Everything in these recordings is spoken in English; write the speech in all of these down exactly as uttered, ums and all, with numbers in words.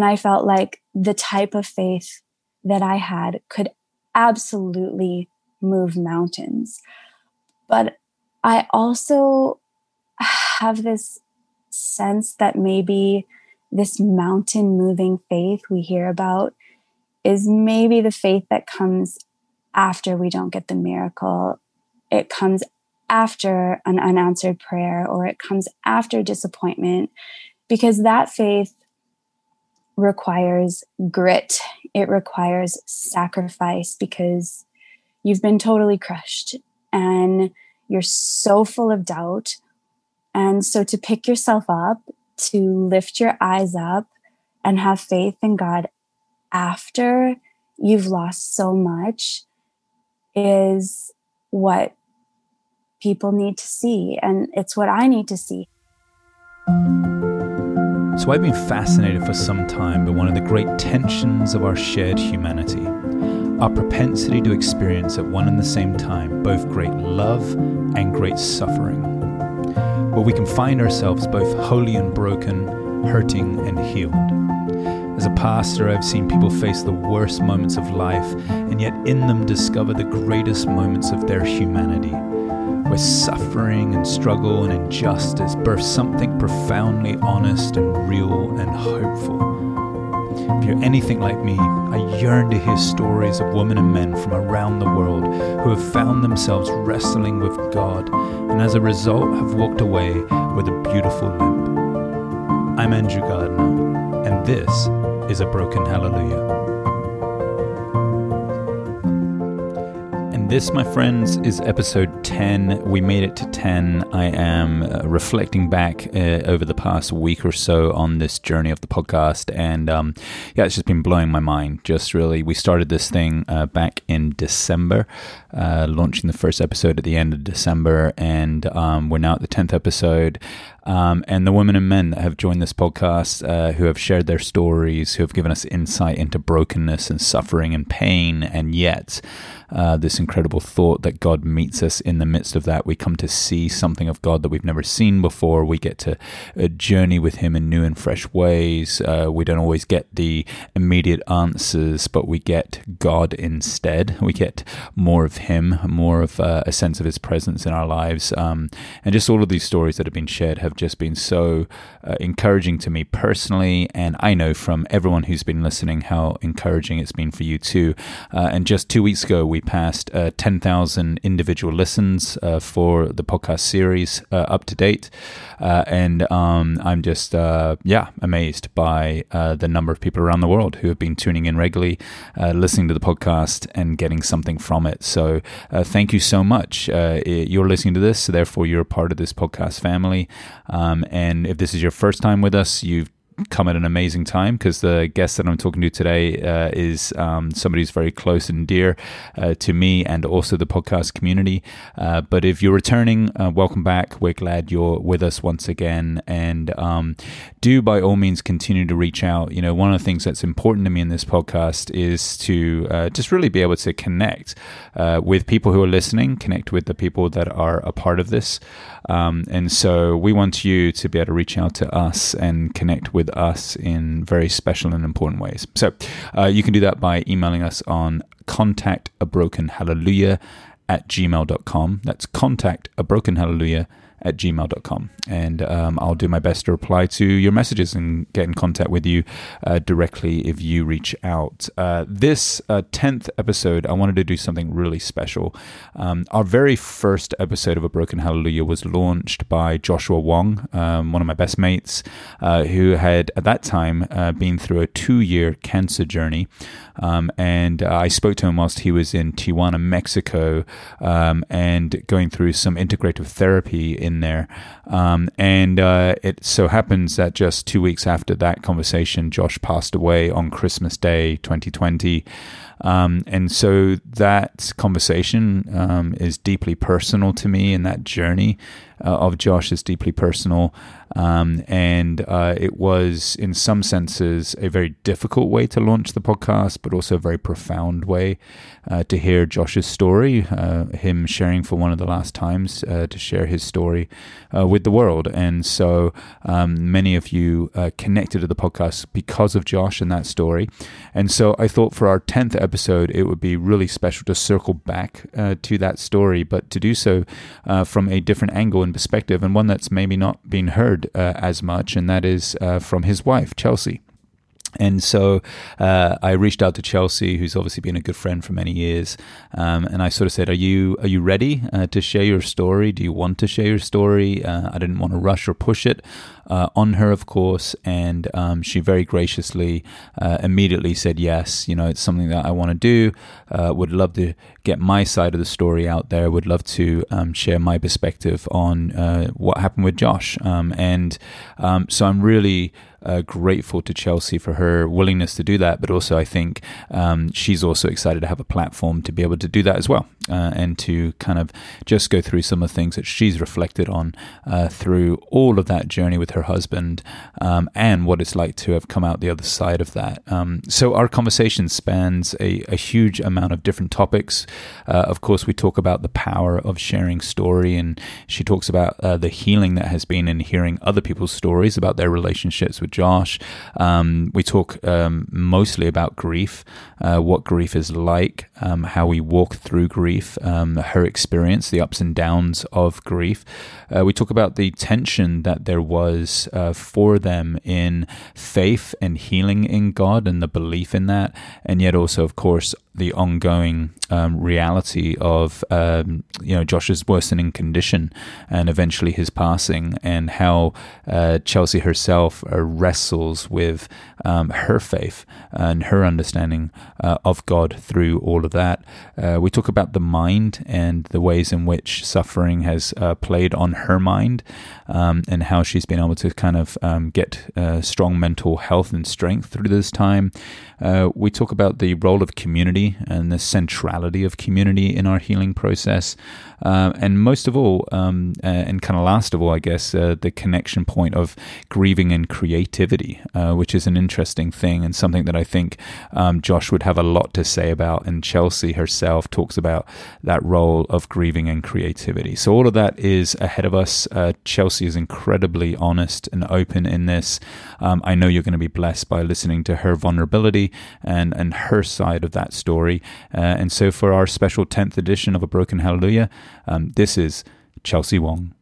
And I felt like the type of faith that I had could absolutely move mountains. But I also have this sense that maybe this mountain moving faith we hear about is maybe the faith that comes after we don't get the miracle. It comes after an unanswered prayer, or it comes after disappointment, because that faith requires grit. It requires sacrifice, because you've been totally crushed and you're so full of doubt. And so to pick yourself up, to lift your eyes up and have faith in God after you've lost so much is what people need to see. And it's what I need to see. So I've been fascinated for some time by one of the great tensions of our shared humanity, our propensity to experience at one and the same time both great love and great suffering, where we can find ourselves both holy and broken, hurting and healed. As a pastor, I've seen people face the worst moments of life and yet in them discover the greatest moments of their humanity, where suffering and struggle and injustice birth something profoundly honest and real and hopeful. If you're anything like me, I yearn to hear stories of women and men from around the world who have found themselves wrestling with God and as a result have walked away with a beautiful limp. I'm Andrew Gardner, and this is A Broken Hallelujah. This, my friends, is episode ten. We made it to ten. I am uh, reflecting back uh, over the past week or so on this journey of the podcast. And um, yeah, it's just been blowing my mind. Just really, we started this thing uh, back in December, uh, launching the first episode at the end of December. And um, we're now at the tenth episode. Um, and the women and men that have joined this podcast, uh, who have shared their stories, who have given us insight into brokenness and suffering and pain, and yet uh, this incredible thought that God meets us in the midst of that. We come to see something of God that we've never seen before. We get to uh, journey with Him in new and fresh ways. Uh, we don't always get the immediate answers, but we get God instead. We get more of Him, more of uh, a sense of His presence in our lives. Um, and just all of these stories that have been shared have just been so uh, encouraging to me personally, and I know from everyone who's been listening how encouraging it's been for you too. Uh, and just two weeks ago, we passed uh, ten thousand individual listens uh, for the podcast series uh, up to date, uh, and um, I'm just uh, yeah amazed by uh, the number of people around the world who have been tuning in regularly, uh, listening to the podcast and getting something from it. So uh, thank you so much. Uh, you're listening to this, so therefore you're a part of this podcast family. Um, and if this is your first time with us, you've come at an amazing time, because the guest that I'm talking to today uh, is um, somebody who's very close and dear uh, to me and also the podcast community. Uh, but if you're returning, uh, welcome back. We're glad you're with us once again. And um, do by all means continue to reach out. You know, one of the things that's important to me in this podcast is to uh, just really be able to connect uh, with people who are listening, connect with the people that are a part of this. Um, and so we want you to be able to reach out to us and connect with us in very special and important ways. So uh, you can do that by emailing us on contact a broken hallelujah at gmail dot com. That's contact a broken hallelujah at gmail dot com. And um, I'll do my best to reply to your messages and get in contact with you uh, directly if you reach out. Uh, this uh, tenth episode, I wanted to do something really special. Um, our very first episode of A Broken Hallelujah was launched by Joshua Wong, um, one of my best mates, uh, who had at that time uh, been through a two-year cancer journey. Um, and uh, I spoke to him whilst he was in Tijuana, Mexico, um, and going through some integrative therapy in there. Um, and uh, it so happens that just two weeks after that conversation, Josh passed away on Christmas Day, twenty twenty. Um, and so that conversation um, is deeply personal to me, and that journey uh, of Josh is deeply personal. Um, and uh, it was, in some senses, a very difficult way to launch the podcast, but also a very profound way uh, to hear Josh's story, uh, him sharing for one of the last times uh, to share his story uh, with the world. And so um, many of you uh, connected to the podcast because of Josh and that story. And so I thought for our tenth episode, it would be really special to circle back uh, to that story, but to do so uh, from a different angle and perspective, and one that's maybe not been heard uh, as much, and that is uh, from his wife, Chelsea. And so uh, I reached out to Chelsea, who's obviously been a good friend for many years, um, and I sort of said, "Are you are you ready uh, to share your story? Do you want to share your story?" Uh, I didn't want to rush or push it uh, on her, of course, and um, she very graciously uh, immediately said yes. You know, it's something that I want to do. Uh, would love to get my side of the story out there. Would love to um, share my perspective on uh, what happened with Josh, um, and um, so I'm really. Uh, grateful to Chelsea for her willingness to do that, but also I think um, she's also excited to have a platform to be able to do that as well, uh, and to kind of just go through some of the things that she's reflected on uh, through all of that journey with her husband, um, and what it's like to have come out the other side of that. Um, so our conversation spans a, a huge amount of different topics. Uh, of course, we talk about the power of sharing story, and she talks about uh, the healing that has been in hearing other people's stories about their relationships with Josh. Um, we talk um, mostly about grief, uh, what grief is like, um, how we walk through grief, um, her experience, the ups and downs of grief. Uh, we talk about the tension that there was uh, for them in faith and healing in God and the belief in that, and yet also, of course, the ongoing um, reality of um, you know Josh's worsening condition and eventually his passing, and how uh, Chelsea herself uh, wrestles with um, her faith and her understanding uh, of God through all of that. Uh, we talk about the mind and the ways in which suffering has uh, played on her mind, um, and how she's been able to kind of um, get uh, strong mental health and strength through this time. Uh, we talk about the role of community and the centrality of community in our healing process. Uh, and most of all, um, uh, and kind of last of all, I guess, uh, the connection point of grieving and creativity, uh, which is an interesting thing and something that I think um, Josh would have a lot to say about. And Chelsea herself talks about that role of grieving and creativity. So all of that is ahead of us. Uh, Chelsea is incredibly honest and open in this. Um, I know you're going to be blessed by listening to her vulnerability and, and her side of that story. Uh, and so for our special tenth edition of A Broken Hallelujah, um, this is Chelsea Wong.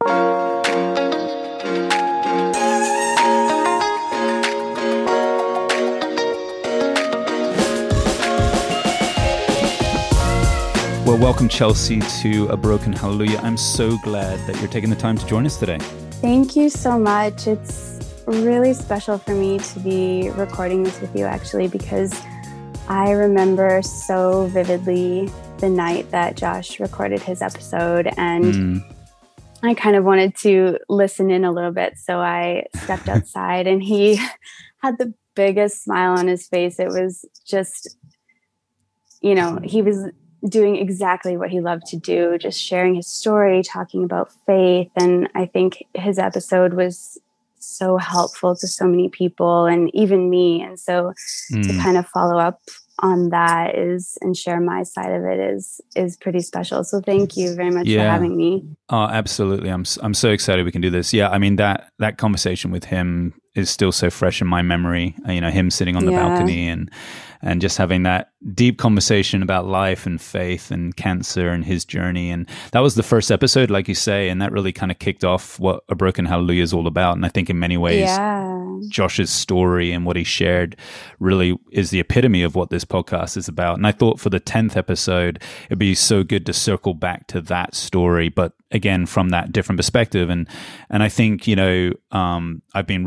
Well, welcome, Chelsea, to A Broken Hallelujah. I'm so glad that you're taking the time to join us today. Thank you so much. It's really special for me to be recording this with you, actually, because I remember so vividly the night that Josh recorded his episode, and mm. I kind of wanted to listen in a little bit. So I stepped outside and he had the biggest smile on his face. It was just, you know, he was doing exactly what he loved to do, just sharing his story, talking about faith. And I think his episode was so helpful to so many people and even me. And so mm. to kind of follow up on that is and share my side of it is is pretty special. So thank you very much yeah. for having me. Oh, absolutely. I'm I'm so excited we can do this. Yeah, I mean that that conversation with him is still so fresh in my memory. You know, him sitting on the yeah. balcony and and just having that deep conversation about life and faith and cancer and his journey. And that was the first episode, like you say, and that really kind of kicked off what A Broken Hallelujah is all about. And I think in many ways, yeah. Josh's story and what he shared really is the epitome of what this podcast is about. And I thought for the tenth episode, it'd be so good to circle back to that story, but again, from that different perspective. And and I think, you know, um, I've been really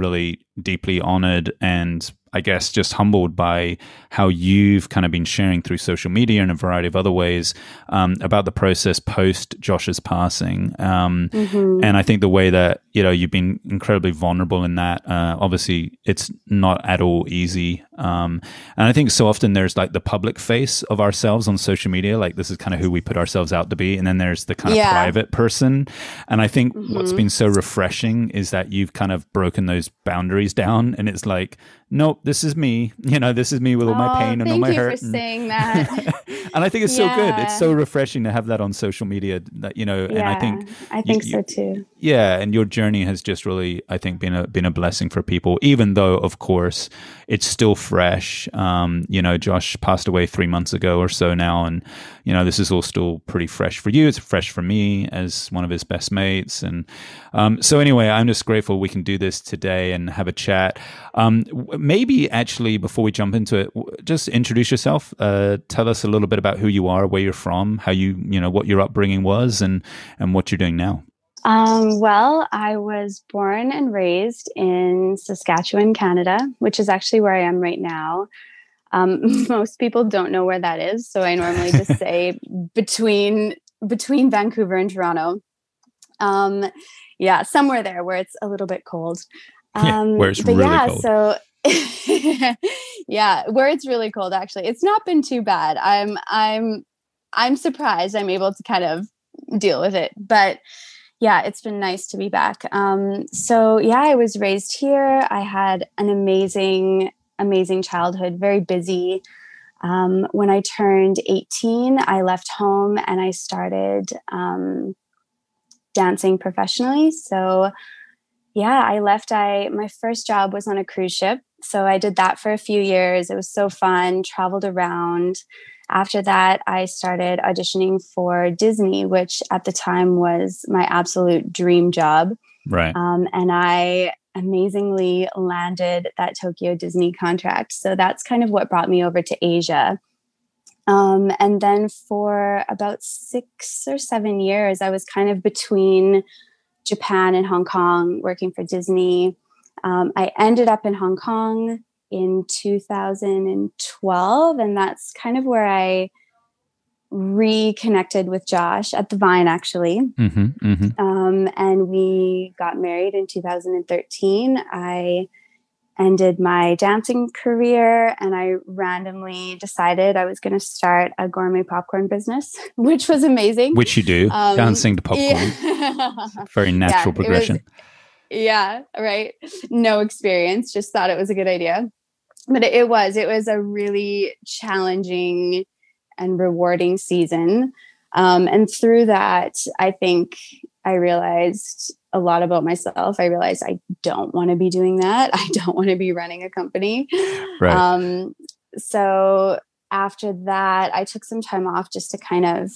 deeply honored and I guess just humbled by how you've kind of been sharing through social media and a variety of other ways um, about the process post Josh's passing. Um, mm-hmm. And I think the way that, you know, you've been incredibly vulnerable in that, uh, obviously it's not at all easy. Um, and I think so often there's like the public face of ourselves on social media, like this is kind of who we put ourselves out to be. And then there's the kind of yeah. private person. And I think mm-hmm. what's been so refreshing is that you've kind of broken those boundaries down and it's like, nope, this is me. You know, this is me with all my pain oh, and all my hurt. Thank you for saying that. And I think it's yeah. so good. It's so refreshing to have that on social media. That you know, yeah, and I think I think you, so too. Yeah, and your journey has just really, I think, been a been a blessing for people. Even though, of course, it's still fresh. Um, you know, Josh passed away three months ago or so now, and you know, this is all still pretty fresh for you. It's fresh for me as one of his best mates, and um, so anyway, I'm just grateful we can do this today and have a chat. Um, maybe actually, before we jump into it, just introduce yourself. Uh, tell us a little bit about who you are, where you're from, how you, you know, what your upbringing was, and and what you're doing now. Um, well, I was born and raised in Saskatchewan, Canada, which is actually where I am right now. Um, most people don't know where that is, so I normally just say between between Vancouver and Toronto. Um, yeah, somewhere there where it's a little bit cold. Um, yeah, where it's but really yeah, cold. So yeah, where it's really cold. Actually, it's not been too bad. I'm I'm I'm surprised I'm able to kind of deal with it, but. Yeah, it's been nice to be back. Um, so yeah, I was raised here. I had an amazing, amazing childhood, very busy. Um, when I turned eighteen, I left home and I started um, dancing professionally. So yeah, I left. I my first job was on a cruise ship. So I did that for a few years. It was so fun, traveled around. After that, I started auditioning for Disney, which at the time was my absolute dream job. Right. Um, and I amazingly landed that Tokyo Disney contract. So that's kind of what brought me over to Asia. Um, and then for about six or seven years, I was kind of between Japan and Hong Kong working for Disney. Um, I ended up in Hong Kong in two thousand twelve, and that's kind of where I reconnected with Josh at the Vine, actually. Mm-hmm, mm-hmm. Um, and we got married in two thousand thirteen. I ended my dancing career, and I randomly decided I was going to start a gourmet popcorn business, which was amazing. Which you do, um, dancing to popcorn. Yeah. Very natural yeah, progression. Was, yeah, right. No experience, just thought it was a good idea. But it was, it was a really challenging and rewarding season. Um, and through that, I think I realized a lot about myself. I realized I don't want to be doing that. I don't want to be running a company. Right. Um, so after that, I took some time off just to kind of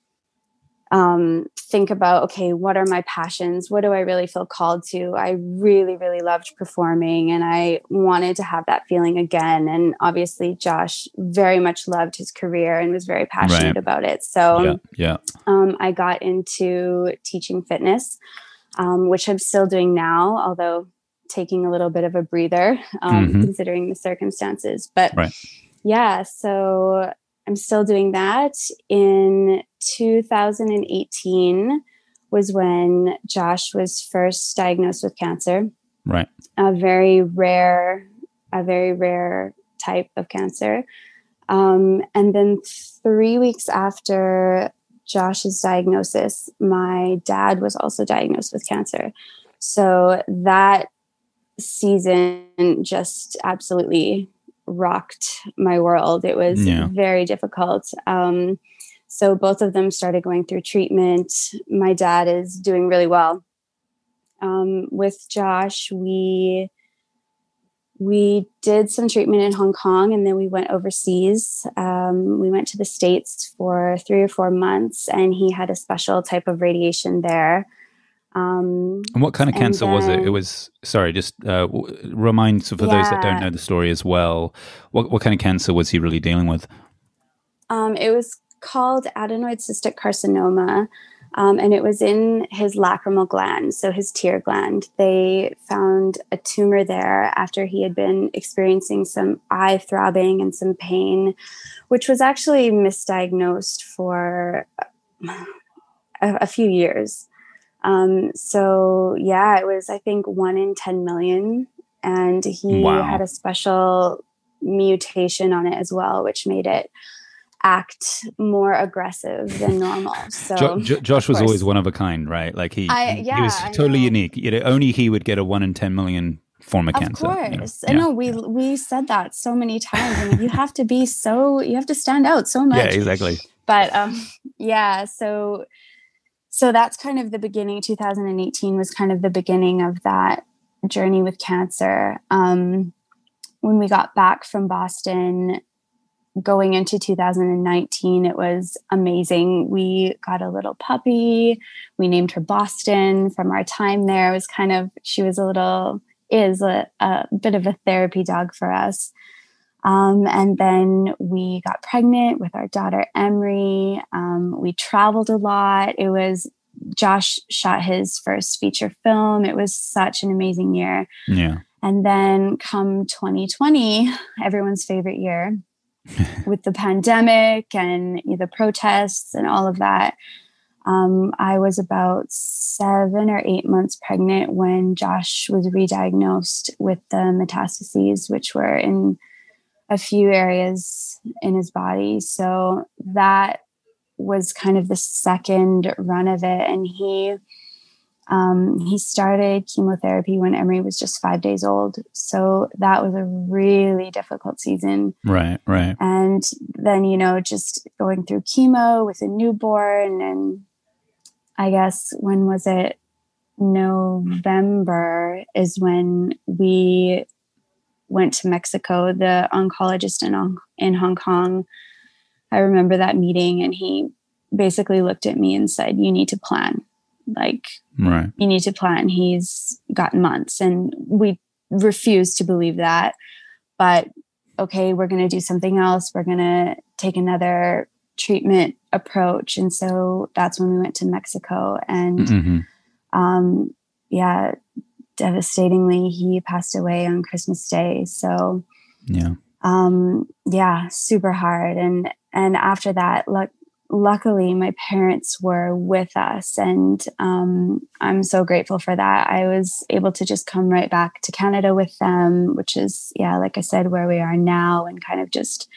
um, think about, okay, what are my passions? What do I really feel called to? I really, really loved performing and I wanted to have that feeling again. And obviously Josh very much loved his career and was very passionate right. about it. So yeah, yeah. Um, I got into teaching fitness, um, which I'm still doing now, although taking a little bit of a breather, um, mm-hmm. considering the circumstances. But right. yeah, so I'm still doing that. In two thousand eighteen was when Josh was first diagnosed with cancer. Right. A very rare, a very rare type of cancer. Um, and then three weeks after Josh's diagnosis, my dad was also diagnosed with cancer. So that season just absolutely rocked my world. It was yeah. very difficult. Um, so both of them started going through treatment. My dad is doing really well. Um, with Josh, we we did some treatment in Hong Kong, and then we went overseas. Um, we went to the States for three or four months, and he had a special type of radiation there. Um, and what kind of cancer then, was it? It was, sorry, just uh, remind, so for yeah. those that don't know the story as well, what, what kind of cancer was he really dealing with? Um, it was called adenoid cystic carcinoma. Um, and it was in his lacrimal gland, so his tear gland. They found a tumor there after he had been experiencing some eye throbbing and some pain, which was actually misdiagnosed for a, a few years. Um, so yeah, it was, I think, one in ten million. And he Wow. had a special mutation on it as well, which made it act more aggressive than normal. So jo- jo- Josh was always one of a kind, right? Like he, I, yeah, he was totally unique. You know, only he would get a one in ten million form of, of cancer. Of course. You know? I yeah. know we, yeah. we said that so many times. I mean, you have to be so, you have to stand out so much. Yeah, exactly. But um, yeah, so, so that's kind of the beginning. two thousand eighteen was kind of the beginning of that journey with cancer. Um, when we got back from Boston, going into two thousand nineteen, it was amazing. We got a little puppy. We named her Boston from our time there. It was kind of, she was a little, is a, a bit of a therapy dog for us. Um, and then we got pregnant with our daughter, Emery. Um, we traveled a lot. It was, Josh shot his first feature film. It was such an amazing year. Yeah. And then come twenty twenty, everyone's favorite year, with the pandemic and the protests and all of that. Um, I was about seven or eight months pregnant when Josh was re-diagnosed with the metastases, which were in a few areas in his body. So that was kind of the second run of it. And he Um, he started chemotherapy when Emery was just five days old. So that was a really difficult season. Right, right. And then, you know, just going through chemo with a newborn. And I guess, when was it? November is when we went to Mexico. The oncologist in, in Hong Kong, I remember that meeting, and he basically looked at me and said, you need to plan. Like, right. you need to plan. He's got months. And we refused to believe that. But okay, we're going to do something else. We're going to take another treatment approach. And so that's when we went to Mexico. And mm-hmm. um, yeah, devastatingly, he passed away on Christmas Day. So yeah, um, yeah, super hard. And and after that, look. Luckily, my parents were with us, and um, I'm so grateful for that. I was able to just come right back to Canada with them, which is, yeah, like I said, where we are now, and kind of just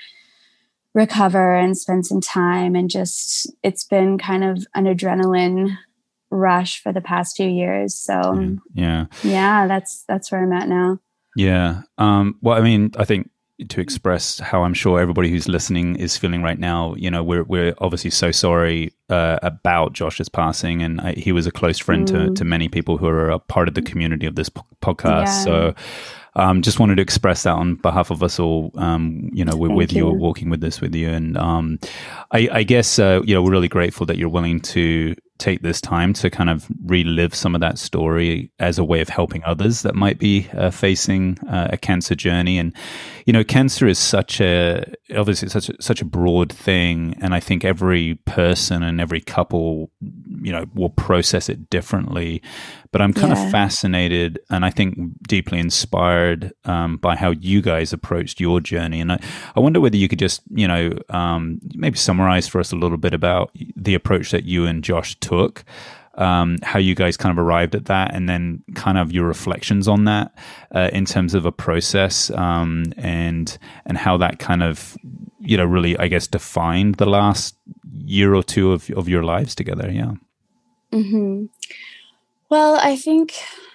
recover and spend some time. And just, it's been kind of an adrenaline rush for the past few years. So yeah, yeah, yeah that's that's where I'm at now. Yeah. Um, well, I mean, I think, to express how I'm sure everybody who's listening is feeling right now, you know, we're we're obviously so sorry uh, about Josh's passing, and I, he was a close friend mm. to to many people who are a part of the community of this po- podcast. Yeah. So, um, just wanted to express that on behalf of us all. Um, you know, we're Thank with you, you. we're walking with this with you, and um, I, I guess uh, you know, we're really grateful that you're willing to take this time to kind of relive some of that story as a way of helping others that might be uh, facing uh, a cancer journey. And, you know, cancer is such a, obviously such a, such a broad thing. And I think every person and every couple, you know, will process it differently. But I'm kind yeah. of fascinated, and I think deeply inspired um, by how you guys approached your journey. And I, I wonder whether you could just, you know, um, maybe summarize for us a little bit about the approach that you and Josh took, um, how you guys kind of arrived at that, and then kind of your reflections on that uh, in terms of a process, um, and and how that kind of, you know, really, I guess, defined the last year or two of, of your lives together. Yeah. Mm-hmm. Well, I think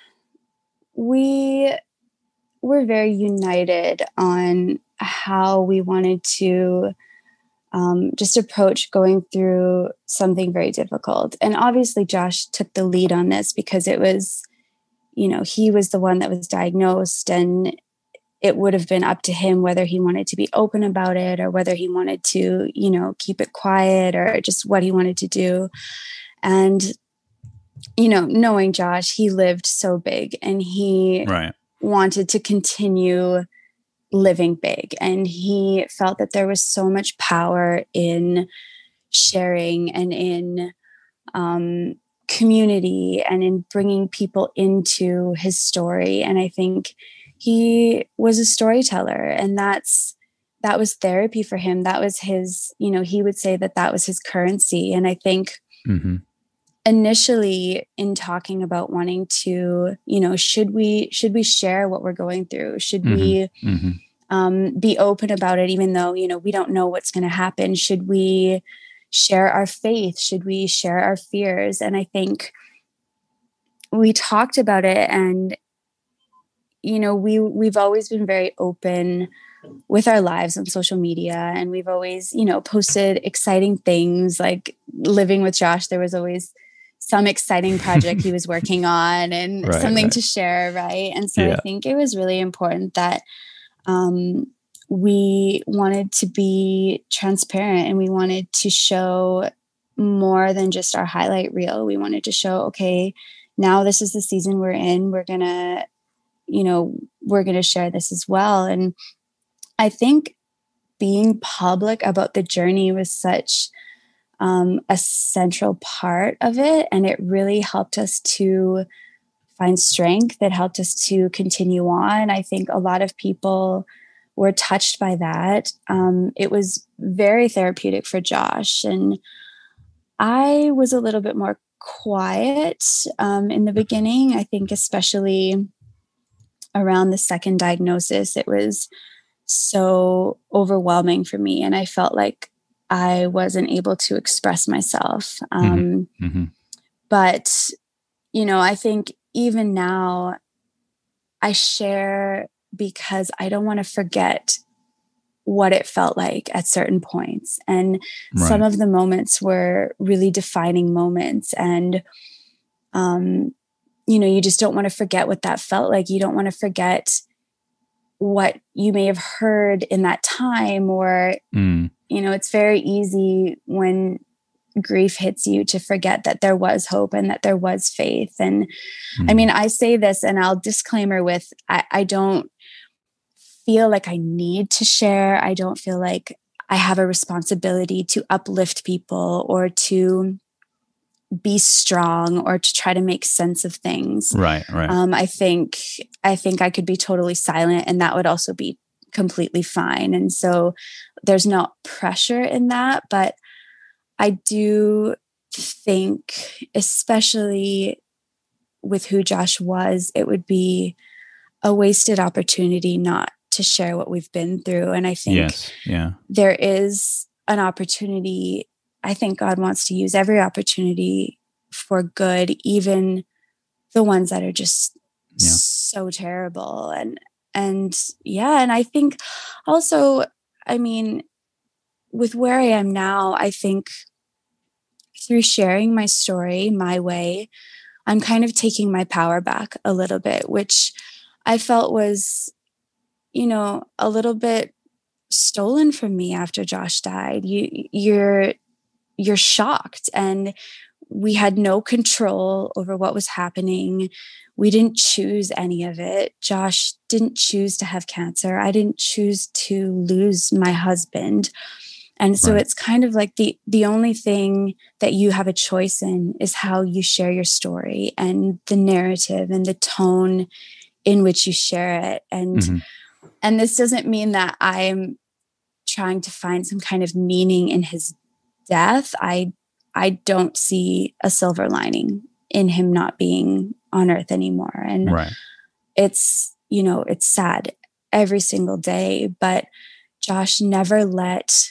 we were very united on how we wanted to um, just approach going through something very difficult. And obviously, Josh took the lead on this because it was, you know, he was the one that was diagnosed, and it would have been up to him whether he wanted to be open about it or whether he wanted to, you know, keep it quiet, or just what he wanted to do. And you know, knowing Josh, he lived so big, and he right. wanted to continue living big. And he felt that there was so much power in sharing and in um, community and in bringing people into his story. And I think he was a storyteller, and that's that was therapy for him. That was his, you know, he would say that that was his currency. And I think mm-hmm. initially in talking about wanting to, you know, should we should we share what we're going through? Should mm-hmm. we mm-hmm. Um, be open about it, even though, you know, we don't know what's going to happen? Should we share our faith? Should we share our fears? And I think we talked about it, and, you know, we, we've always been very open with our lives on social media, and we've always, you know, posted exciting things. Like living with Josh, there was always some exciting project he was working on and right, something right. to share. Right. And so yeah. I think it was really important that Um, we wanted to be transparent, and we wanted to show more than just our highlight reel. We wanted to show, okay, now this is the season we're in. We're going to, you know, we're going to share this as well. And I think being public about the journey was such um, a central part of it. And it really helped us to find strength. It helped us to continue on. I think a lot of people were touched by that. Um, it was very therapeutic for Josh. And I was a little bit more quiet um, in the beginning. I think especially around the second diagnosis, it was so overwhelming for me. And I felt like I wasn't able to express myself. Um, mm-hmm. Mm-hmm. But, you know, I think even now I share because I don't want to forget what it felt like at certain points. And right. some of the moments were really defining moments. And, um, you know, you just don't want to forget what that felt like. You don't want to forget what you may have heard in that time, or, mm. you know, it's very easy when grief hits you to forget that there was hope and that there was faith. And mm. I mean, I say this, and I'll disclaimer with, I, I don't feel like I need to share. I don't feel like I have a responsibility to uplift people or to be strong or to try to make sense of things. Right, right. Um, I think, I think I could be totally silent, and that would also be completely fine. And so there's no pressure in that, but I do think, especially with who Josh was, it would be a wasted opportunity not to share what we've been through. And I think yes, yeah. there is an opportunity. I think God wants to use every opportunity for good, even the ones that are just yeah. so terrible. And, and yeah, and I think also, I mean, with where I am now, I think through sharing my story my way, I'm kind of taking my power back a little bit, which I felt was, you know, a little bit stolen from me after Josh died. You, you're, you're shocked, and we had no control over what was happening. We didn't choose any of it. Josh didn't choose to have cancer. I didn't choose to lose my husband. And so right. it's kind of like the, the only thing that you have a choice in is how you share your story and the narrative and the tone in which you share it. And, mm-hmm. and this doesn't mean that I'm trying to find some kind of meaning in his death. I, I don't see a silver lining in him not being on earth anymore. And right. it's, you know, it's sad every single day, but Josh never let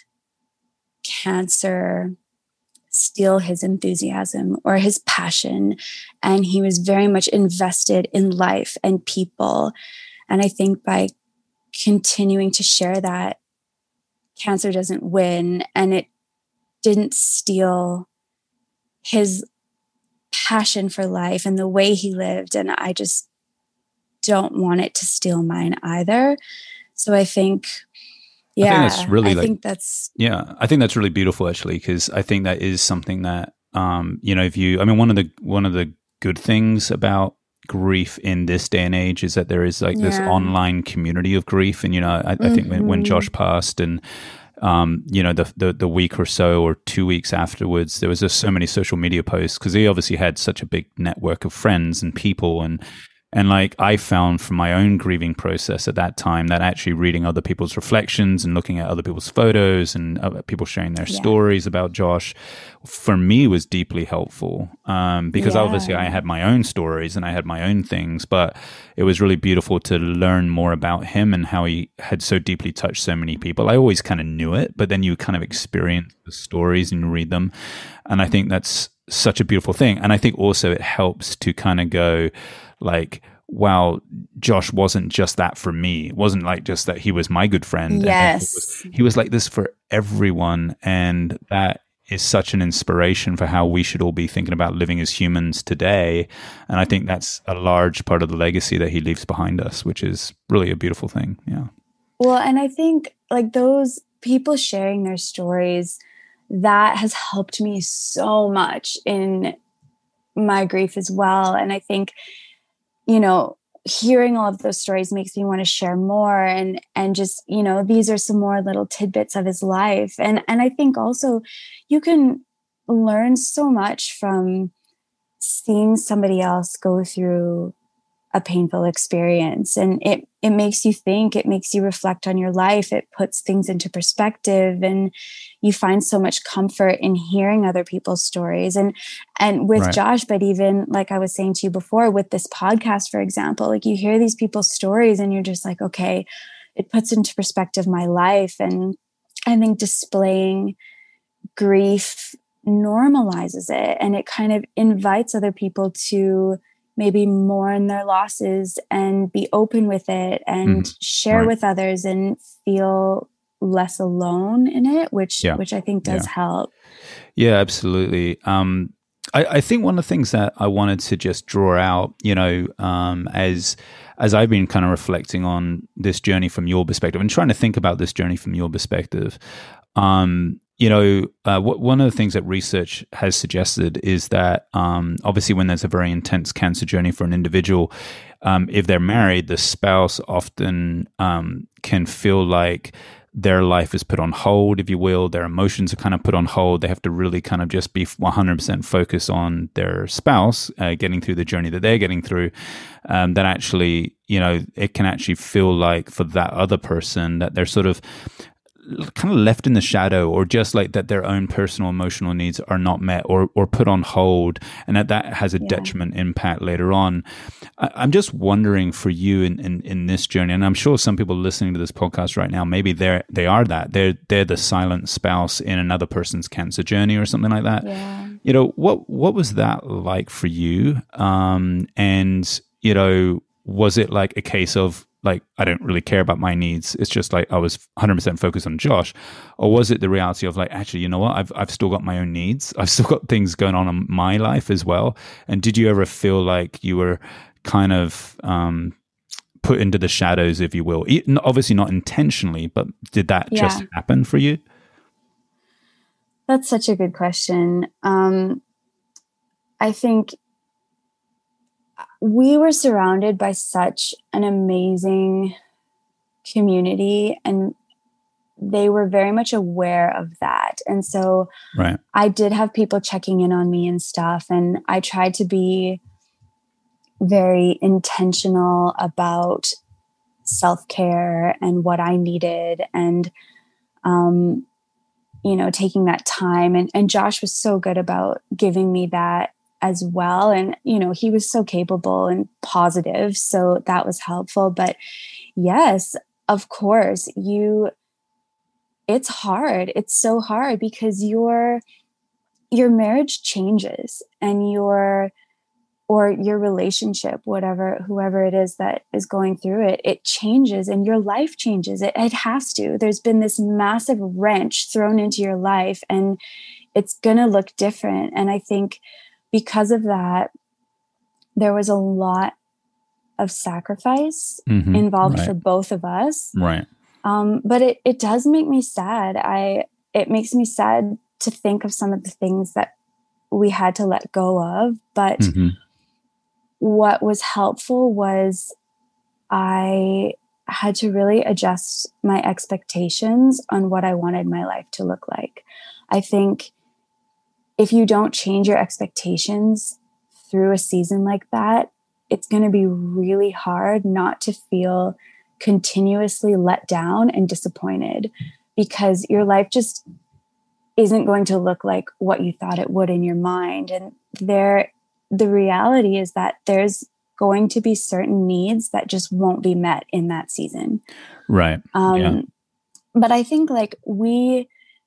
cancer steal his enthusiasm or his passion. And he was very much invested in life and people. And I think by continuing to share that, cancer doesn't win, and it didn't steal his passion for life and the way he lived. And I just don't want it to steal mine either. So I think Yeah, I think that's really I like, think that's yeah, I think that's really beautiful actually, because I think that is something that, um, you know, if you, I mean, one of the, one of the good things about grief in this day and age is that there is like yeah. this online community of grief. And, you know, I, mm-hmm. I think when, when Josh passed and, um, you know, the, the the week or so or two weeks afterwards, there was just so many social media posts because he obviously had such a big network of friends and people. And And like I found from my own grieving process at that time that actually reading other people's reflections and looking at other people's photos and other people sharing their yeah. stories about Josh, for me was deeply helpful um, because yeah. obviously I had my own stories and I had my own things, but it was really beautiful to learn more about him and how he had so deeply touched so many people. I always kind of knew it, but then you kind of experience the stories and you read them. And I think that's such a beautiful thing. And I think also it helps to kind of go, like, wow, Josh wasn't just that for me. It wasn't like just that he was my good friend. Yes. He was, he was like this for everyone. And that is such an inspiration for how we should all be thinking about living as humans today. And I think that's a large part of the legacy that he leaves behind us, which is really a beautiful thing. Yeah. Well, and I think like those people sharing their stories, that has helped me so much in my grief as well. And I think, you know, hearing all of those stories makes me want to share more and, and just, you know, these are some more little tidbits of his life. And, and I think also you can learn so much from seeing somebody else go through a painful experience. And it, it makes you think, it makes you reflect on your life. It puts things into perspective and you find so much comfort in hearing other people's stories. And, and with right. Josh, but even like I was saying to you before, with this podcast, for example, like you hear these people's stories and you're just like, okay, it puts into perspective my life. And I think displaying grief normalizes it and it kind of invites other people to maybe mourn their losses and be open with it and mm, share right. with others and feel less alone in it, which yeah. which I think does yeah. help. Yeah, absolutely. Um, I, I think one of the things that I wanted to just draw out, you know, um, as as I've been kind of reflecting on this journey from your perspective and trying to think about this journey from your perspective, um, you know, uh, what, one of the things that research has suggested is that um, obviously when there's a very intense cancer journey for an individual, um, if they're married, the spouse often um, can feel like their life is put on hold, if you will. Their emotions are kind of put on hold. They have to really kind of just be one hundred percent focused on their spouse, uh, getting through the journey that they're getting through. Um, that actually, you know, it can actually feel like for that other person that they're sort of kind of left in the shadow, or just like that their own personal emotional needs are not met or or put on hold, and that that has a yeah. detriment impact later on. I, I'm just wondering for you in, in in this journey, and I'm sure some people listening to this podcast right now, maybe they're they are that they're they're the silent spouse in another person's cancer journey or something like that. Yeah. You know, what what was that like for you? Um, and you know, was it like a case of like, I don't really care about my needs, it's just like I was one hundred percent focused on Josh? Or was it the reality of like, actually, you know what, I've I've still got my own needs, I've still got things going on in my life as well? And did you ever feel like you were kind of um, put into the shadows, if you will? Obviously not intentionally, but did that yeah. just happen for you? That's such a good question. Um, I think we were surrounded by such an amazing community, and they were very much aware of that. And so right. I did have people checking in on me and stuff. And I tried to be very intentional about self-care and what I needed. And, um, you know, taking that time. And, and Josh was so good about giving me that as well. And, you know, he was so capable and positive. So that was helpful. But yes, of course, you, it's hard. It's so hard because your, your marriage changes and your, or your relationship, whatever, whoever it is that is going through it, it changes and your life changes. It, it has to. There's been this massive wrench thrown into your life and it's going to look different. And I think because of that, there was a lot of sacrifice mm-hmm, involved right. for both of us. Right. Um, but it, it does make me sad. I, it makes me sad to think of some of the things that we had to let go of. But mm-hmm. what was helpful was I had to really adjust my expectations on what I wanted my life to look like. I think if you don't change your expectations through a season like that, it's going to be really hard not to feel continuously let down and disappointed, because your life just isn't going to look like what you thought it would in your mind. And there, the reality is that there's going to be certain needs that just won't be met in that season. Right. Um, yeah. But I think like we,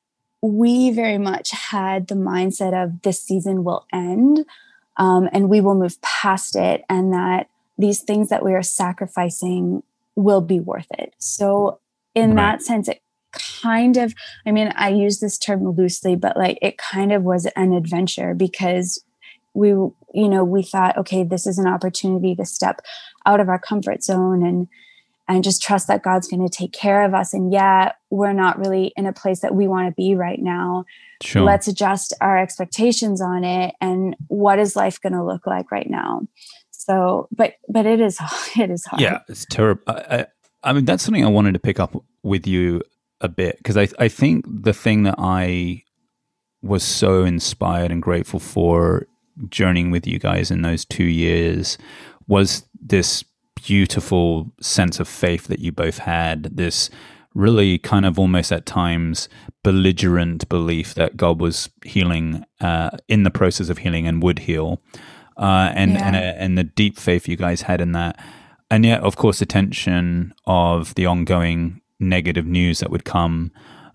we very much had the mindset of this season will end, um, and we will move past it, and that these things that we are sacrificing will be worth it. So in Right. that sense, it kind of, I mean, I use this term loosely, but like it kind of was an adventure, because we, you know, we thought, okay, this is an opportunity to step out of our comfort zone and, and just trust that God's going to take care of us. And yeah, we're not really in a place that we want to be right now. Sure. Let's adjust our expectations on it. And what is life going to look like right now? So, but, but it is, it is hard. Yeah, it's terrible. I, I, I mean, that's something I wanted to pick up with you a bit, because I, I think the thing that I was so inspired and grateful for journeying with you guys in those two years was this beautiful sense of faith that you both had, this really kind of almost at times belligerent belief that God was healing, uh, in the process of healing, and would heal, uh, and Yeah. and, a, and the deep faith you guys had in that, and yet of course the tension of the ongoing negative news that would come,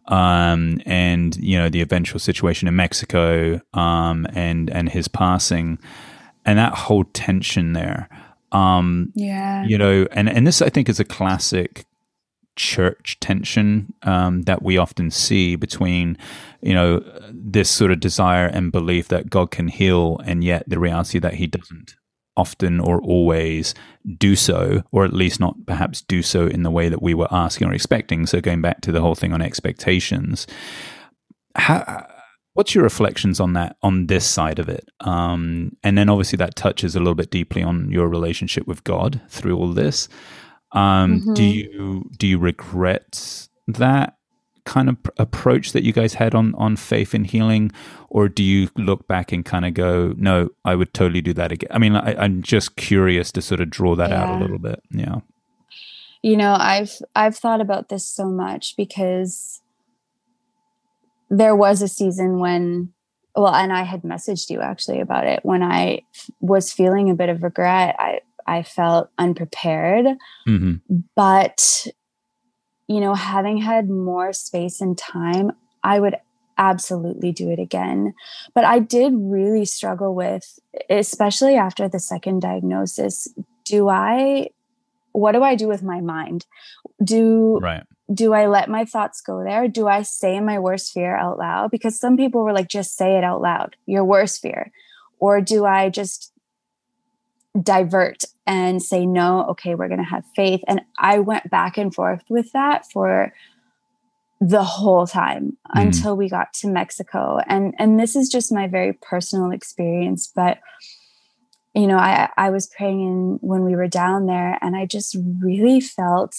um, and you know the eventual situation in Mexico, um, and and his passing, and that whole tension there. Um, Yeah. You know, and, and this I think is a classic church tension, um, that we often see between, you know, this sort of desire and belief that God can heal, and yet the reality that he doesn't often or always do so, or at least not perhaps do so in the way that we were asking or expecting. So going back to the whole thing on expectations, how, what's your reflections on that, on this side of it? Um, and then obviously that touches a little bit deeply on your relationship with God through all this. Um, Mm-hmm. Do you do you regret that kind of pr- approach that you guys had on on faith and healing, or do you look back and kind of go, no, I would totally do that again? I mean, I, I'm just curious to sort of draw that out a Yeah. little bit. Yeah. You know, I've I've thought about this so much, because there was a season when, well, and I had messaged you actually about it, when I f- was feeling a bit of regret. I I felt unprepared, hmm but you know, having had more space and time, I would absolutely do it again. But I did really struggle with, especially after the second diagnosis, do I, what do I do with my mind? Do, Right. do I let my thoughts go there? Do I say my worst fear out loud? Because some people were like, just say it out loud, your worst fear. Or do I just divert and say, no, okay, we're going to have faith? And I went back and forth with that for the whole time Mm. until we got to Mexico. And, and this is just my very personal experience, but you know, I, I was praying in when we were down there, and I just really felt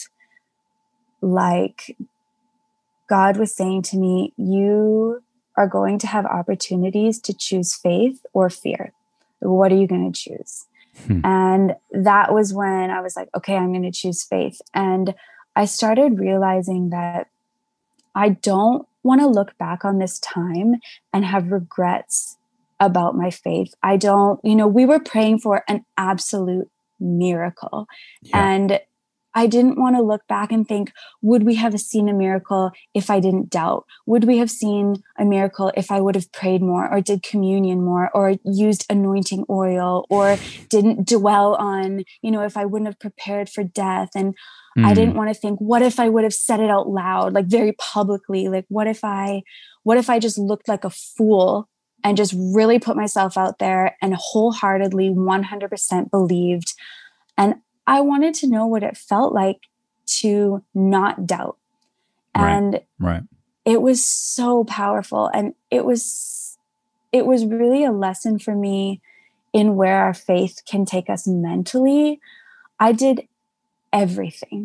like God was saying to me, you are going to have opportunities to choose faith or fear. What are you going to choose? Hmm. And that was when I was like, okay, I'm going to choose faith. And I started realizing that I don't want to look back on this time and have regrets about my faith. I don't, you know, we were praying for an absolute miracle. Yeah. And I didn't want to look back and think, would we have seen a miracle if I didn't doubt? Would we have seen a miracle if I would have prayed more, or did communion more, or used anointing oil, or didn't dwell on, you know, if I wouldn't have prepared for death? And Mm. I didn't want to think, what if I would have said it out loud, like very publicly? Like, what if I, what if I just looked like a fool and just really put myself out there and wholeheartedly one hundred percent believed? And I wanted to know what it felt like to not doubt. Right. And Right. it was so powerful. And it was, it was really a lesson for me in where our faith can take us mentally. I did everything,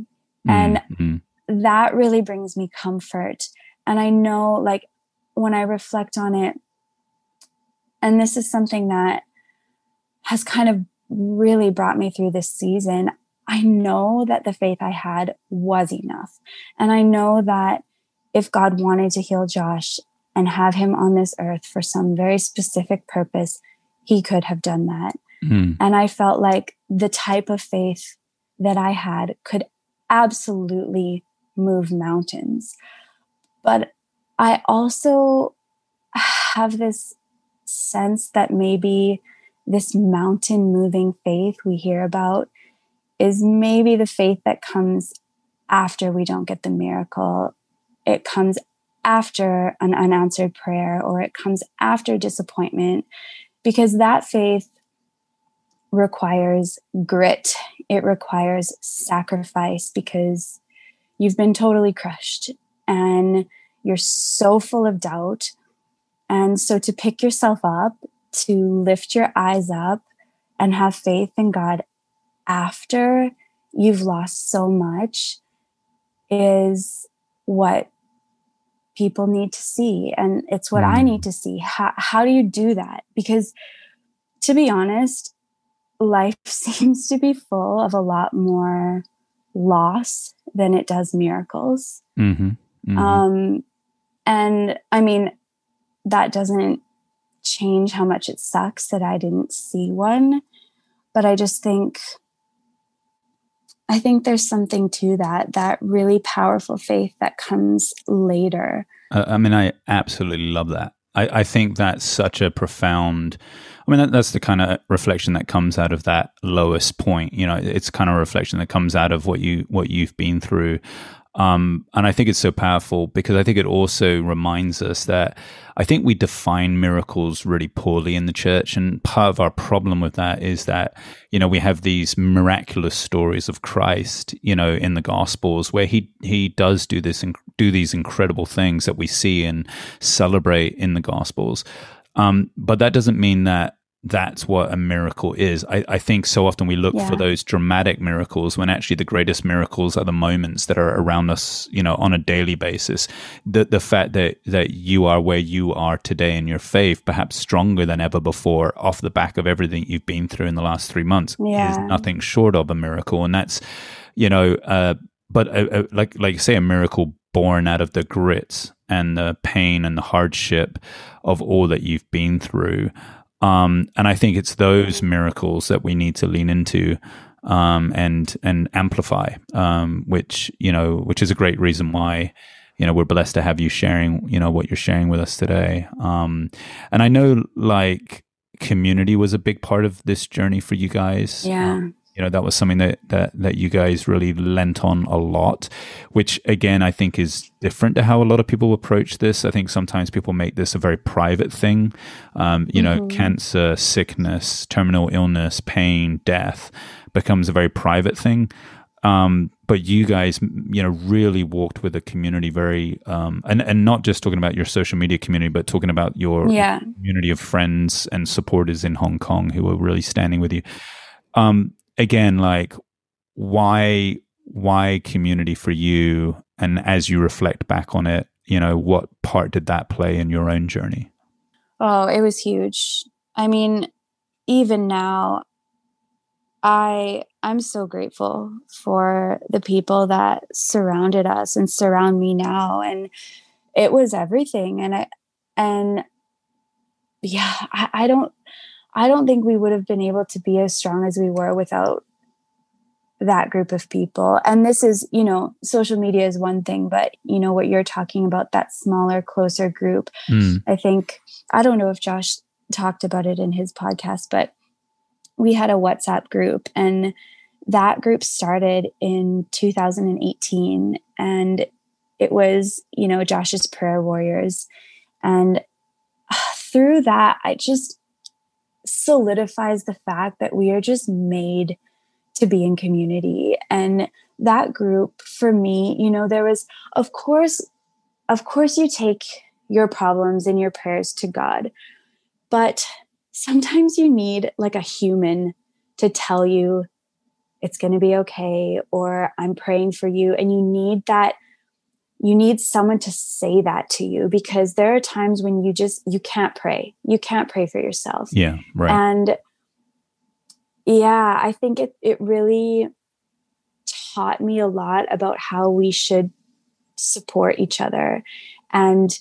And mm-hmm. that really brings me comfort. And I know, like, when I reflect on it, and this is something that has kind of really brought me through this season, I know that the faith I had was enough. And I know that if God wanted to heal Josh and have him on this earth for some very specific purpose, he could have done that. Mm. And I felt like the type of faith that I had could absolutely move mountains. But I also have this sense that maybe this mountain moving faith we hear about is maybe the faith that comes after we don't get the miracle. It comes after an unanswered prayer, or it comes after disappointment, because that faith requires grit. It requires sacrifice, because you've been totally crushed and you're so full of doubt. And so to pick yourself up, to lift your eyes up and have faith in God after you've lost so much is what people need to see. And it's what mm. I need to see. How, how do you do that? Because to be honest, life seems to be full of a lot more loss than it does miracles. Mm-hmm. Mm-hmm. Um, and I mean, that doesn't change how much it sucks that I didn't see one. But I just think, I think there's something to that, that really powerful faith that comes later. Uh, I mean, I absolutely love that. I, I think that's such a profound, I mean, that, that's the kind of reflection that comes out of that lowest point. You know, it's kind of a reflection that comes out of what you, what you've been through. Um, and I think it's so powerful because I think it also reminds us that I think we define miracles really poorly in the church. And part of our problem with that is that, you know, we have these miraculous stories of Christ, you know, in the Gospels where he, he does do this and do these incredible things that we see and celebrate in the Gospels. Um, but that doesn't mean that that's what a miracle is. I, I think so often we look yeah. for those dramatic miracles when actually the greatest miracles are the moments that are around us, you know, on a daily basis. The the fact that, that you are where you are today in your faith, perhaps stronger than ever before, off the back of everything you've been through in the last three months yeah. is nothing short of a miracle. And that's, you know, uh, but uh, uh, like, like you say, a miracle born out of the grit and the pain and the hardship of all that you've been through. Um, and I think it's those miracles that we need to lean into um, and and amplify, um, which you know, which is a great reason why you know we're blessed to have you sharing, you know, what you're sharing with us today. Um, and I know, like, community was a big part of this journey for you guys. Yeah. Um, You know, that was something that, that, that you guys really lent on a lot, which, again, I think is different to how a lot of people approach this. I think sometimes people make this a very private thing. Um, you mm-hmm. know, cancer, sickness, terminal illness, pain, death becomes a very private thing. Um, but you guys, you know, really walked with the community very, um, and, and not just talking about your social media community, but talking about your yeah. community of friends and supporters in Hong Kong who were really standing with you. Um, Again, like, why why community for you? And as you reflect back on it, you know, what part did that play in your own journey? Oh, it was huge. I mean, even now, I I'm so grateful for the people that surrounded us and surround me now. And it was everything. And I and yeah, I, I don't I don't think we would have been able to be as strong as we were without that group of people. And this is, you know, social media is one thing, but you know what you're talking about, that smaller, closer group. Mm. I think, I don't know if Josh talked about it in his podcast, but we had a WhatsApp group, and that group started in two thousand eighteen. And it was, you know, Josh's Prayer Warriors. And through that, I just solidifies the fact that we are just made to be in community. And that group, for me, you know, there was, of course, of course you take your problems and your prayers to God, but sometimes you need like a human to tell you it's going to be okay, or I'm praying for you. And you need that, you need someone to say that to you, because there are times when you just, you can't pray. You can't pray for yourself. Yeah. Right. And yeah, I think it, it really taught me a lot about how we should support each other and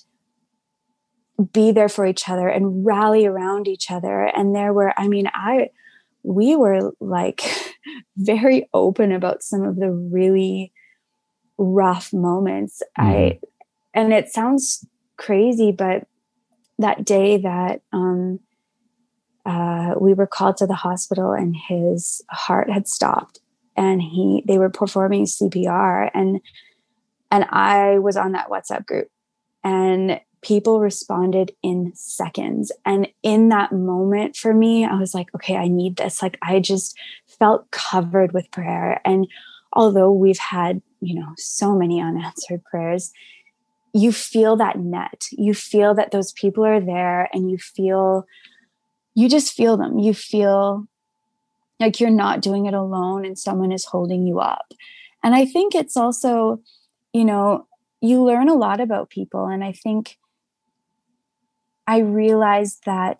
be there for each other and rally around each other. And there were, I mean, I, we were like very open about some of the really rough moments. Mm-hmm. I, and it sounds crazy, but that day that, um, uh, we were called to the hospital and his heart had stopped and he, they were performing C P R, and, and I was on that WhatsApp group, and people responded in seconds. And in that moment for me, I was like, okay, I need this. Like, I just felt covered with prayer. And although we've had, you know, so many unanswered prayers, you feel that net, you feel that those people are there, and you feel, you just feel them. You feel like you're not doing it alone and someone is holding you up. And I think it's also, you know, you learn a lot about people. And I think I realized that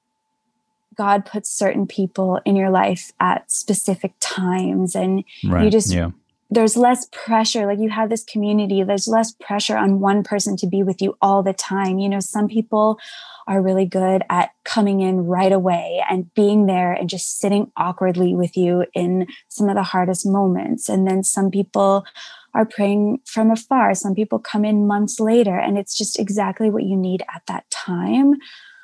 God puts certain people in your life at specific times, and right. you just, yeah. there's less pressure. Like, you have this community, there's less pressure on one person to be with you all the time. You know, some people are really good at coming in right away and being there and just sitting awkwardly with you in some of the hardest moments. And then some people are praying from afar. Some people come in months later, and it's just exactly what you need at that time.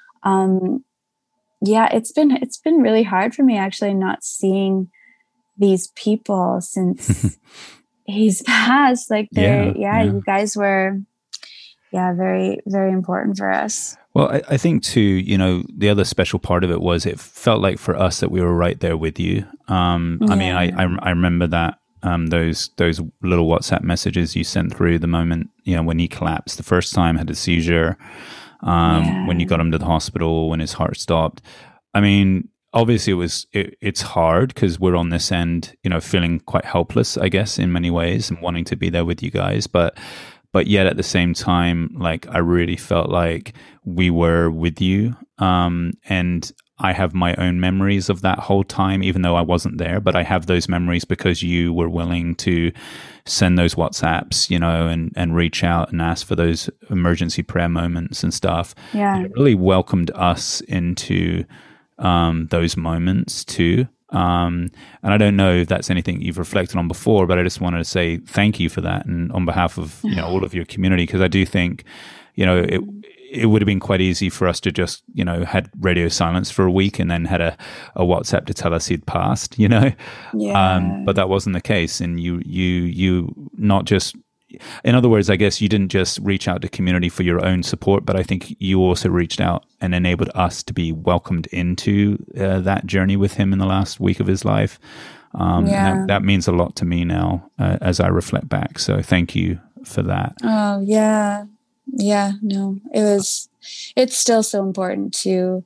Um, yeah, it's been, it's been really hard for me actually not seeing these people since he's passed. Like, they're, yeah, yeah, you guys were, yeah, very, very important for us. Well, I, I think too, you know, the other special part of it was it felt like for us that we were right there with you. Um, yeah. I mean, I, I, I remember that. Um, those those little WhatsApp messages you sent through the moment, you know, when he collapsed the first time, had a seizure, um, yeah. when you got him to the hospital, when his heart stopped. I mean, obviously it was it, it's hard because we're on this end, you know, feeling quite helpless, I guess, in many ways, and wanting to be there with you guys, but but yet at the same time, like, I really felt like we were with you, um, and I have my own memories of that whole time, even though I wasn't there, but I have those memories because you were willing to send those WhatsApps, you know, and, and reach out and ask for those emergency prayer moments and stuff. Yeah. And it really welcomed us into um, those moments too. Um, and I don't know if that's anything you've reflected on before, but I just wanted to say thank you for that. And on behalf of, you know, all of your community, because I do think, you know, it, it would have been quite easy for us to just, you know, had radio silence for a week and then had a, a WhatsApp to tell us he'd passed, you know? Yeah. Um, but that wasn't the case. And you, you, you not just, in other words, I guess you didn't just reach out to community for your own support, but I think you also reached out and enabled us to be welcomed into uh, that journey with him in the last week of his life. Um, yeah. and that, that means a lot to me now uh, as I reflect back. So thank you for that. Oh, yeah. Yeah, no, it was, it's still so important to,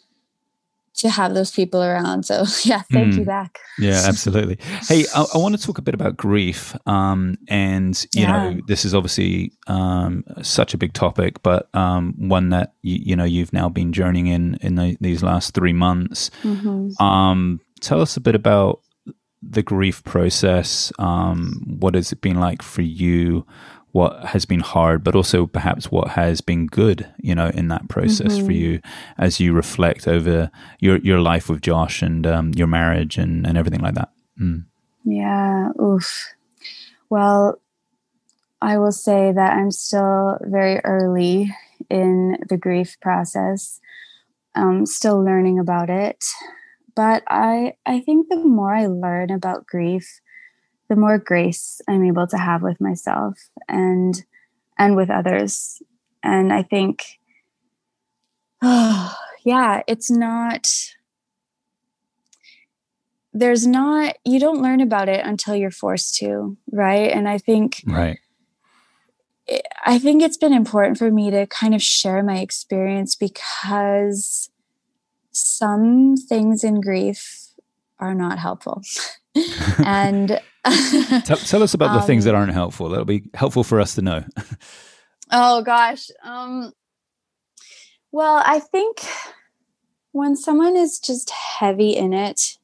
to have those people around. So yeah, thank mm. you back. Yeah, absolutely. Hey, I, I want to talk a bit about grief. Um, and, you yeah. know, this is obviously um, such a big topic, but um, one that, you, you know, you've now been journeying in, in the, these last three months. Mm-hmm. Um, tell us a bit about the grief process. Um, what has it been like for you? What has been hard, but also perhaps what has been good, you know, in that process mm-hmm. for you as you reflect over your, your life with Josh and um, your marriage and, and everything like that. Mm. Yeah. Oof. Well, I will say that I'm still very early in the grief process. I'm still learning about it, but I, I think the more I learn about grief, the more grace I'm able to have with myself and and with others. And I think, oh, yeah, it's not, there's not, you don't learn about it until you're forced to, right? And I think, right. I think it's been important for me to kind of share my experience because some things in grief are not helpful. And tell, tell us about um, the things that aren't helpful. That'll be helpful for us to know. Oh gosh. Um, well, I think when someone is just heavy in it,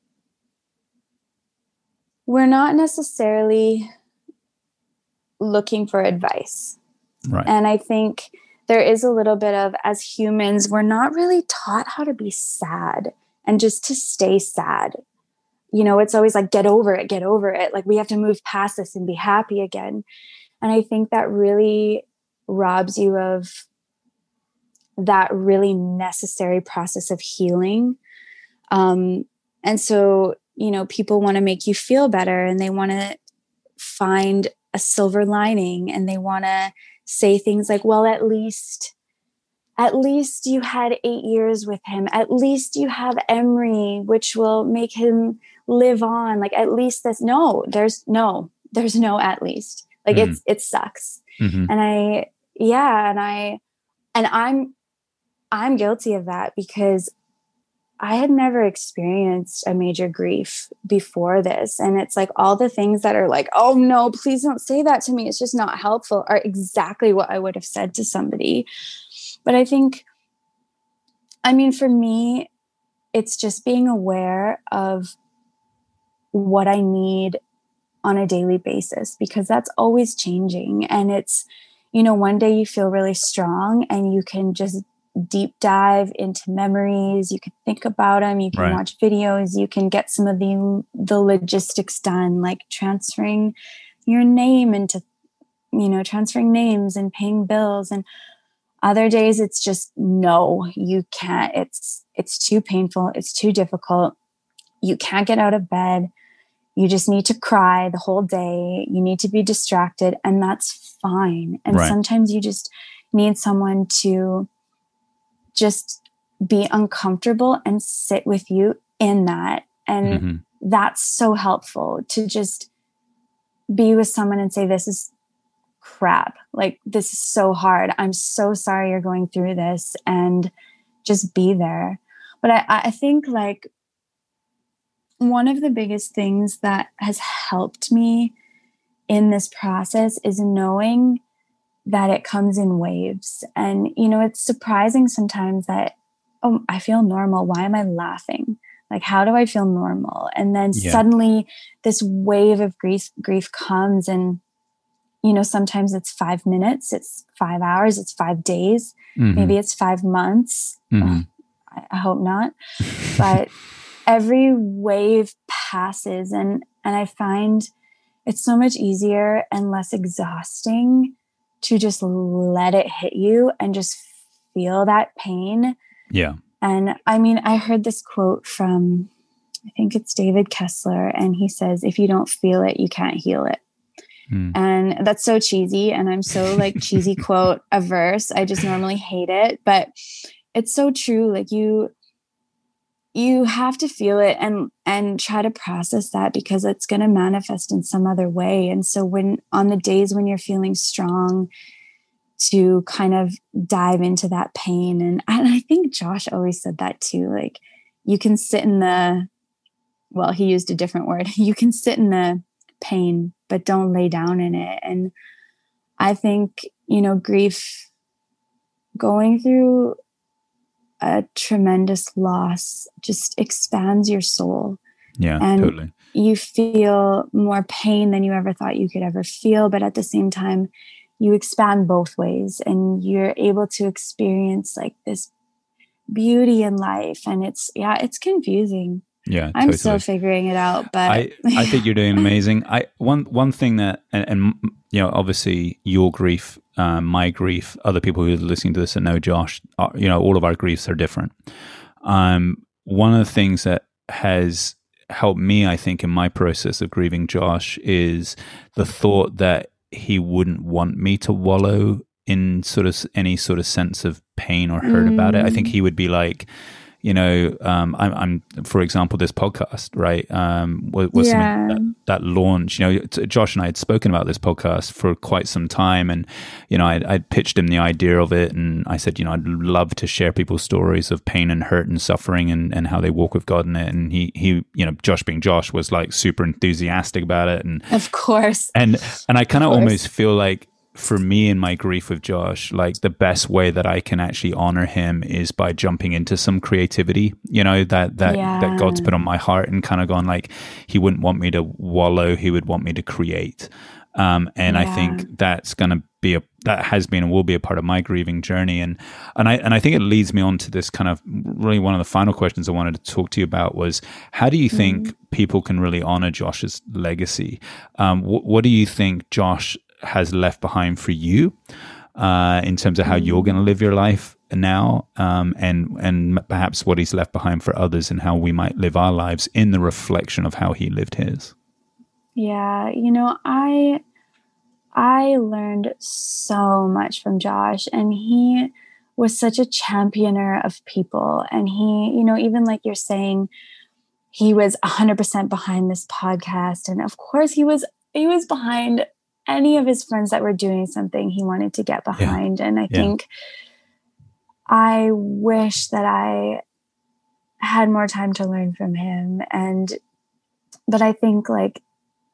we're not necessarily looking for advice. Right. And I think there is a little bit of, as humans, we're not really taught how to be sad and just to stay sad. You know, it's always like, get over it, get over it. Like we have to move past this and be happy again. And I think that really robs you of that really necessary process of healing. Um, and so, you know, people want to make you feel better and they want to find a silver lining and they want to say things like, well, at least, at least you had eight years with him. At least you have Emery, which will make him live on. Like, at least this, no, there's no, there's no, at least like mm. it's, it sucks. Mm-hmm. And I, yeah. And I, and I'm, I'm guilty of that because I had never experienced a major grief before this. And it's like all the things that are like, oh no, please don't say that to me. It's just not helpful, are exactly what I would have said to somebody. But I think, I mean, for me, it's just being aware of what I need on a daily basis, because that's always changing. And it's, you know, one day you feel really strong and you can just deep dive into memories. You can think about them. You can right. watch videos. You can get some of the the logistics done, like transferring your name into, you know, transferring names and paying bills. And other days it's just, no, you can't. It's it's too painful. It's too difficult. You can't get out of bed. You just need to cry the whole day. You need to be distracted, and that's fine. And right. sometimes you just need someone to just be uncomfortable and sit with you in that. And mm-hmm. that's so helpful, to just be with someone and say, this is crap. Like, this is so hard. I'm so sorry you're going through this, and just be there. But I, I think like one of the biggest things that has helped me in this process is knowing that it comes in waves. And, you know, it's surprising sometimes that, oh, I feel normal. Why am I laughing? Like, how do I feel normal? And then yeah. suddenly this wave of grief, grief comes, and, you know, sometimes it's five minutes, it's five hours, it's five days, mm-hmm. maybe it's five months. Mm-hmm. Oh, I, I hope not. But every wave passes, and, and I find it's so much easier and less exhausting to just let it hit you and just feel that pain. Yeah. And I mean, I heard this quote from, I think it's David Kessler, and he says, if you don't feel it, you can't heal it. Mm. And that's so cheesy. And I'm so like cheesy quote averse. I just normally hate it, but it's so true. Like you, you have to feel it and, and try to process that, because it's going to manifest in some other way. And so when, on the days when you're feeling strong, to kind of dive into that pain. And, and I think Josh always said that too. Like, you can sit in the, well, he used a different word. You can sit in the pain, but don't lay down in it. And I think, you know, grief, going through a tremendous loss just expands your soul. Yeah, and totally. You feel more pain than you ever thought you could ever feel. But at the same time, you expand both ways, and you're able to experience like this beauty in life. And it's, yeah, it's confusing. Yeah, I'm totally. still figuring it out, but I, I think you're doing amazing. I one one thing that, and, and you know, obviously your grief, um, my grief, other people who are listening to this and know Josh, are, you know, all of our griefs are different. Um, one of the things that has helped me, I think, in my process of grieving Josh is the thought that he wouldn't want me to wallow in sort of any sort of sense of pain or hurt mm. about it. I think he would be like, you know, um, I'm, I'm, for example, this podcast, right, um, was, was yeah. something that, that launched, you know, t- Josh and I had spoken about this podcast for quite some time. And, you know, I'd, I'd pitched him the idea of it. And I said, you know, I'd love to share people's stories of pain and hurt and suffering and, and how they walk with God in it. And he, he, you know, Josh being Josh was like super enthusiastic about it. And of course. And, and I kind of almost feel like, for me in my grief with Josh, like the best way that I can actually honor him is by jumping into some creativity, you know, that, that, yeah. that God's put on my heart, and kind of gone like, he wouldn't want me to wallow. He would want me to create. Um, and yeah. I think that's going to be a, that has been and will be a part of my grieving journey. And, and I, and I think it leads me on to this kind of really one of the final questions I wanted to talk to you about was, how do you think mm. people can really honor Josh's legacy? Um, wh- what do you think Josh has left behind for you uh, in terms of how mm. you're going to live your life now, um, and and perhaps what he's left behind for others and how we might live our lives in the reflection of how he lived his? Yeah, you know, I I learned so much from Josh, and he was such a championer of people. And he, you know, even like you're saying, he was one hundred percent behind this podcast. And of course, he was he was behind any of his friends that were doing something he wanted to get behind. Yeah. And I yeah. think I wish that I had more time to learn from him. And, but I think like,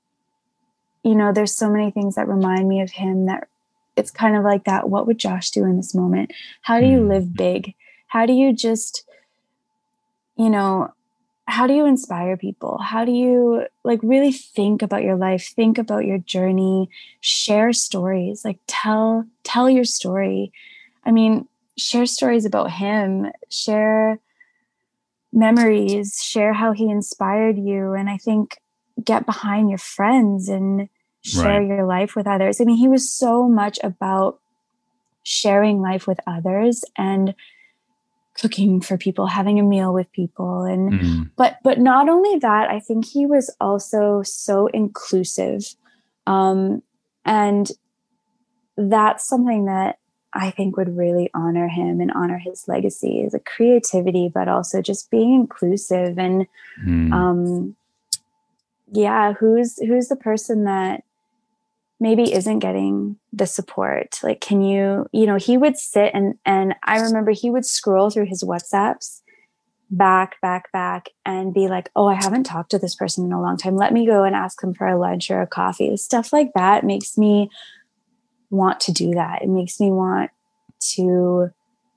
you know, there's so many things that remind me of him that it's kind of like that. What would Josh do in this moment? How do you mm. live big? How do you just, you know, how do you inspire people? How do you like really think about your life, think about your journey, share stories, like tell, tell your story. I mean, share stories about him, share memories, share how he inspired you. And I think get behind your friends and share right. your life with others. I mean, he was so much about sharing life with others and cooking for people, having a meal with people. And, mm-hmm. but, but not only that, I think he was also so inclusive. Um, and that's something that I think would really honor him and honor his legacy, is a creativity, but also just being inclusive. And, mm. um, yeah, who's, who's the person that maybe isn't getting the support? Like, can you, you know, he would sit and, and I remember he would scroll through his WhatsApps back, back, back and be like, oh, I haven't talked to this person in a long time. Let me go and ask them for a lunch or a coffee. Stuff like that makes me want to do that. It makes me want to,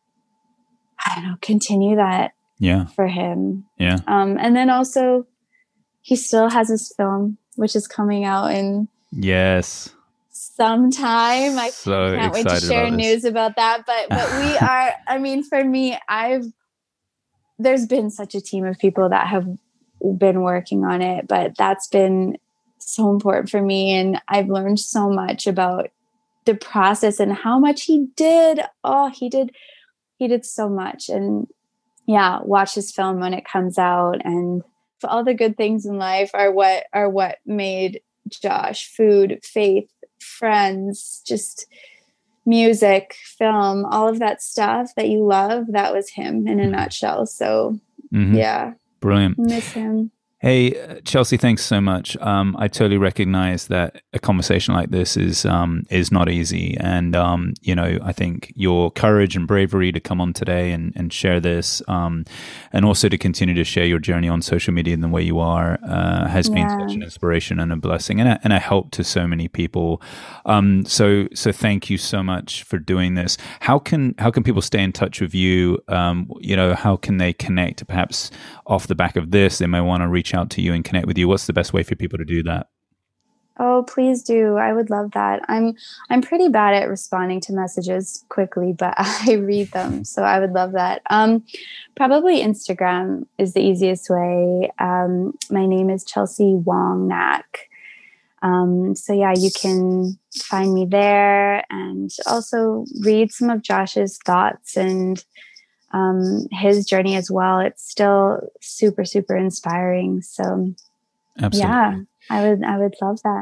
I don't know, continue that yeah. for him. Yeah. Um, and then also he still has his film, which is coming out in yes. sometime. I so can't wait to share about news about that. But but we are, I mean, for me, I've there's been such a team of people that have been working on it, but that's been so important for me. And I've learned so much about the process and how much he did. Oh, he did, he did so much. And yeah, watch his film when it comes out. And all the good things in life are what are what made Josh: food, faith, friends, just music, film, all of that stuff that you love. That was him in a nutshell. So mm-hmm. yeah, brilliant. Miss him. Hey, Chelsea, thanks so much. Um, I totally recognize that a conversation like this is um, is not easy. And, um, you know, I think your courage and bravery to come on today and, and share this, um, and also to continue to share your journey on social media in the way you are, uh, has yeah. been such an inspiration and a blessing and a, and a help to so many people. Um, so so thank you so much for doing this. How can how can people stay in touch with you? Um, you know, how can they connect? Perhaps off the back of this, they may want to reach out to you and connect with you. What's the best way for people to do that? Oh, please do. I would love that. I'm I'm pretty bad at responding to messages quickly, but I read them. So I would love that. Um, probably Instagram is the easiest way. Um, my name is Chelsea Wong Nak. Um, so yeah, you can find me there and also read some of Josh's thoughts and um, his journey as well. It's still super, super inspiring. So absolutely. Yeah, I would, I would love that.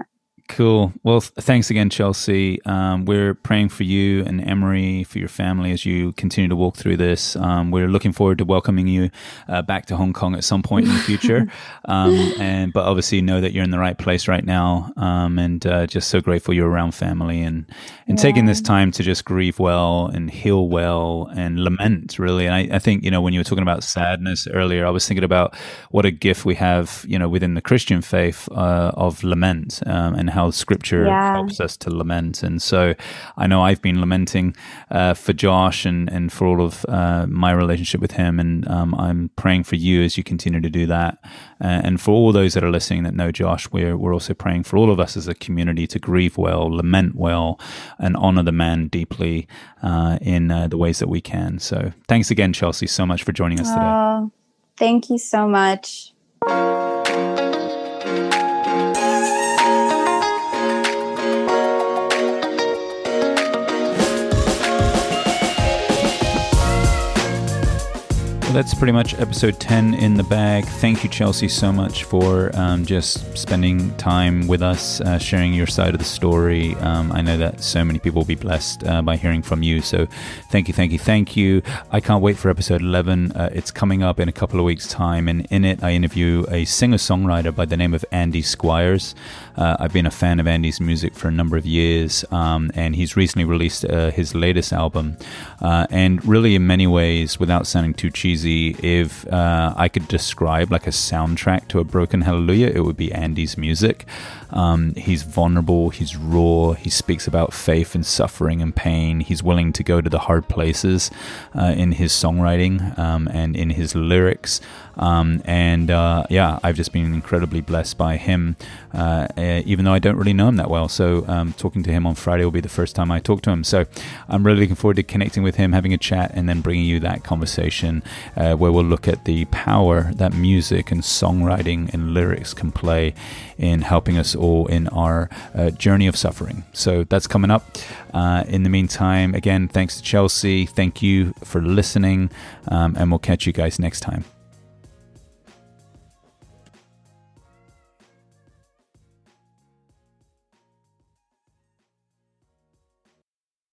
Cool. Well, th- thanks again, Chelsea. Um, we're praying for you and Emery, for your family as you continue to walk through this. Um, we're looking forward to welcoming you uh, back to Hong Kong at some point in the future. um, and but obviously know that you're in the right place right now. Um, and uh, just so grateful you're around family and and yeah. taking this time to just grieve well and heal well and lament, really. And I, I think, you know, when you were talking about sadness earlier, I was thinking about what a gift we have, you know, within the Christian faith uh, of lament um, and how how Scripture yeah. helps us to lament. And so I know I've been lamenting uh, for Josh and, and for all of uh, my relationship with him. And um, I'm praying for you as you continue to do that. Uh, and for all those that are listening that know Josh, we're, we're also praying for all of us as a community to grieve well, lament well, and honor the man deeply uh, in uh, the ways that we can. So thanks again, Chelsea, so much for joining us today. Oh, thank you so much. Well, that's pretty much episode ten in the bag. Thank you, Chelsea, so much for um, just spending time with us, uh, sharing your side of the story. Um, I know that so many people will be blessed uh, by hearing from you. So thank you, thank you, thank you. I can't wait for episode eleven. Uh, it's coming up in a couple of weeks' time. And in it, I interview a singer-songwriter by the name of Andy Squires. Uh, I've been a fan of Andy's music for a number of years. Um, and he's recently released uh, his latest album. Uh, and really, in many ways, without sounding too cheesy, if uh, I could describe like a soundtrack to a broken hallelujah, it would be Andy's music. Um, he's vulnerable, he's raw, he speaks about faith and suffering and pain. He's willing to go to the hard places uh, in his songwriting um, and in his lyrics. Um, and uh, yeah, I've just been incredibly blessed by him, uh, uh, even though I don't really know him that well. So um, talking to him on Friday will be the first time I talk to him. So I'm really looking forward to connecting with him, having a chat, and then bringing you that conversation uh, where we'll look at the power that music and songwriting and lyrics can play in helping us all in our uh, journey of suffering. So that's coming up. Uh, in the meantime, again, thanks to Chelsea. Thank you for listening, um, and we'll catch you guys next time.